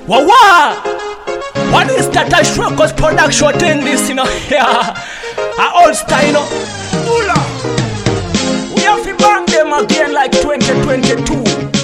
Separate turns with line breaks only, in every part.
Wawa! What is that a Records production thing this, you know? Yeah. A old style, you know? Ula! We have to bang them again like 2022.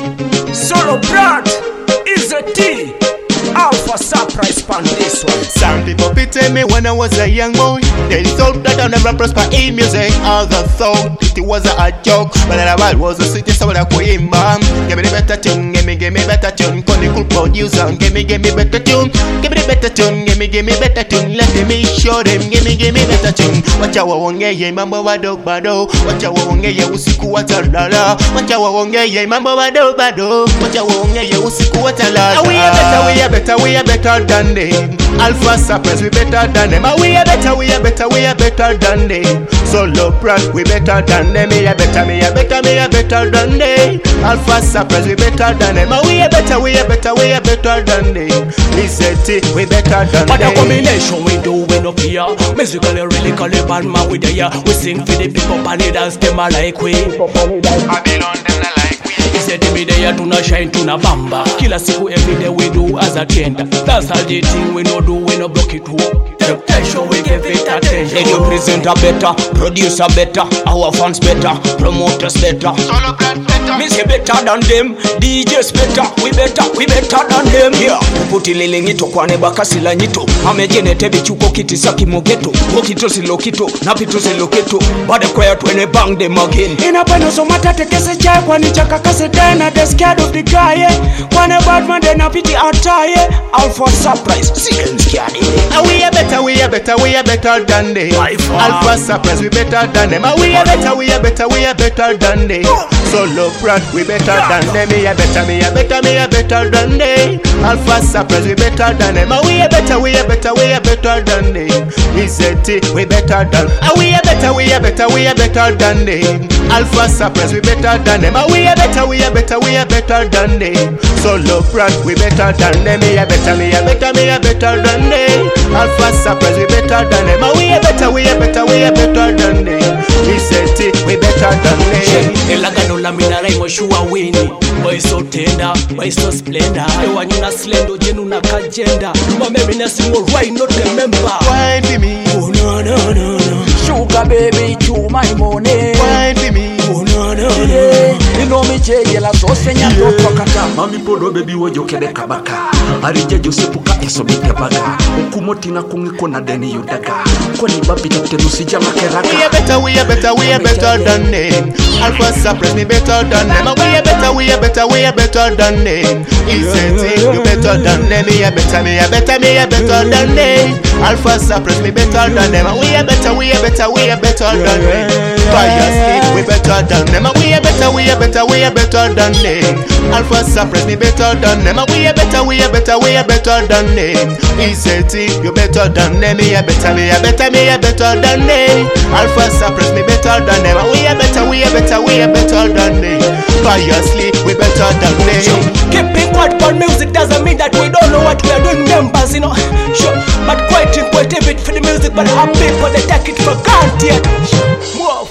Solo Brad is a T. Alpha surprise on this one.
Some people pity me when I was a young boy. They thought that I'll never prosper in music. Others thought it was a joke, but that I was a city, so I could him. Give me the better tune, give me better tune. Call cool producer, give me better tune. Give me the better tune, give me better tune. Let me show them, give me better tune. Watch out, wongeye, mambo bado bado. Watch out, wongeye, usiku watalala. Watch out, wongeye, mambo bado bado. Watch out, wongeye, usiku watalala. We are better than them. Alpha Surprise, we better than them. We are better than them. Solo Brad, we better than them. Me a better than them. Alpha Surprise, we better than them. We are better than them. Listen, we better than them.
What a combination we do, we no fear. Musically, really call it bad man with the year. We sing for the people and they dance them like we.
Babylon them not like we.
He said me there to na shine to na bamba. Kila siku every day we do as a tender. That's all the thing we no do, we no block it too. Temptation we give it attention.
Radio presenter better, producer better, our fans better, promoters better.
Solo Brad better.
Me say better than them, DJs better, we better than them. Yeah, putilele ngito kwane bakasila nyito. Amejenete bichuko kiti saki mogeto. Wokito silokito, napito siloketo. Bada kwaya twene bang them again.
Inapendo so matate kese chai kwani chakakase tena. They scared of the guy, yeah. Kwane bad man they na piti atai, yeah.
Alpha Surprise, see them scared.
We are better than them. Alpha Surprise, we better than them. We are better than them. Solo Brad, we better than them. Me a better than them. Alpha Surprise, we better than them. We are better than them. Listen, we better than. We are better than them. Alpha Surprise, we better than them. We are better than them. Solo Brad, we better than them. Me a better than them. Alpha Surprise, we better than them. We are better than them. Listen, we better than them.
Elagano la mina raimo shua wini. Boy so tender, boy so splendor. Ewa nyuna slendo, jenu na kajenda. Mame mina singo right, not remember.
Wine for me.
Oh no.
Sugar baby, chew my money.
Wine for me.
Oh no.
You know me cheje la sosenya to pakata.
Mami podo baby wojo kede kabaka. Arije josepuka esobite baga. Okumoti na kungiko na deni yudaga. Kwani babi tenusi jama keraka.
We are better than them. Alpha Surprise, me better than them. We are better than them. Listen, you better than them. Me a better than them. Alpha Surprise, me better than them. We are better than them. Fire Sleep, we better than them. We are better than them. Alpha Surprise, me better than them. We are better than them. Listen, you better than them. Me a better than them. Alpha Surprise, me better than them. We are better than them. Fire Sleep, we better than them.
Keeping quiet for music doesn't mean that we don't know what we are doing, members, you know. Sure, but quite a bit for the music, but our people they take it for granted. Move.